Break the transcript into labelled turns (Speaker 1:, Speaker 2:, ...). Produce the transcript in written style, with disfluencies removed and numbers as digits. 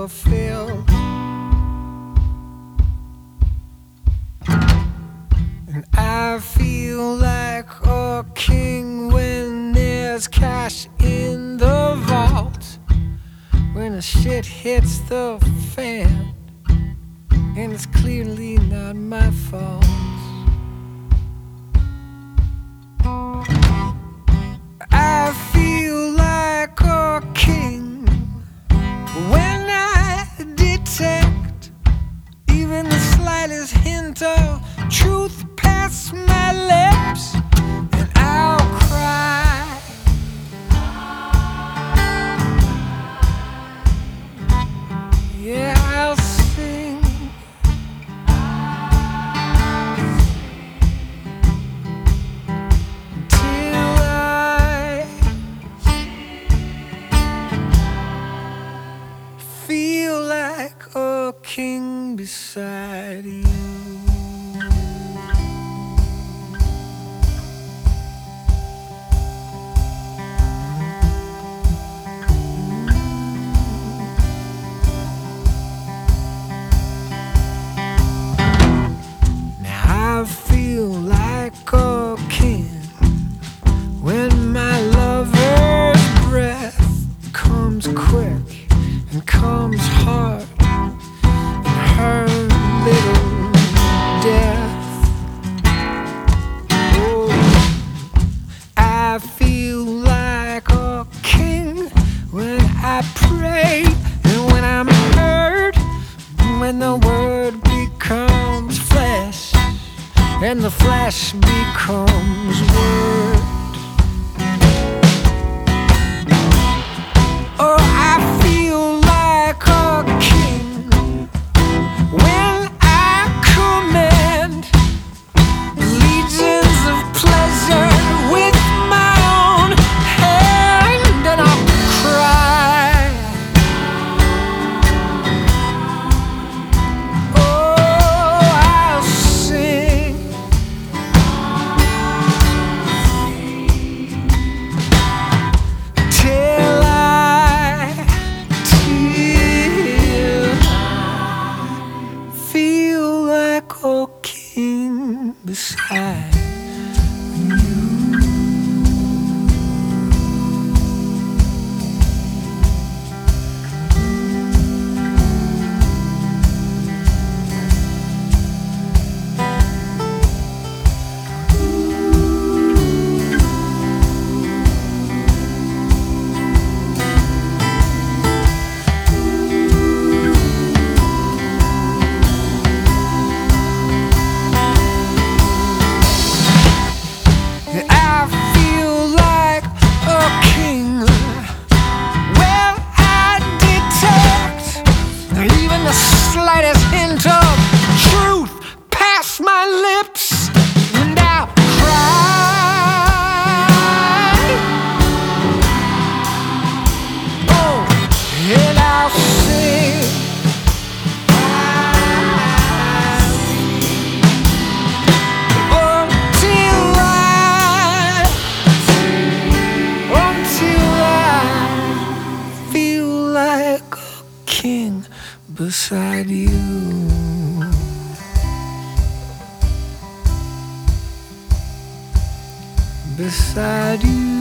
Speaker 1: fulfilled. And I feel like a king when there's cash in the vault, when the shit hits the fan and it's clearly not my fault. I feel like a king when I detect even the slightest hint of truth past my lips, and I'll cry. Yeah, I'll sing. Till I feel like a king beside you. I feel like a king when my lover's breath comes quick and comes hard in her little death. Oh, I feel like a king when I pray and when I'm heard, when the word becomes flesh and the flesh becomes word. Oh, I feel like a king when I command legions of pleasure with my own hand, and I'll cry. Oh, I'll sing. Till I feel like a king beside you. I feel like a king when I detect even the slightest hint of truth past my lips, and I'll cry. Oh, and I'll sing. Like a king beside you. Beside you.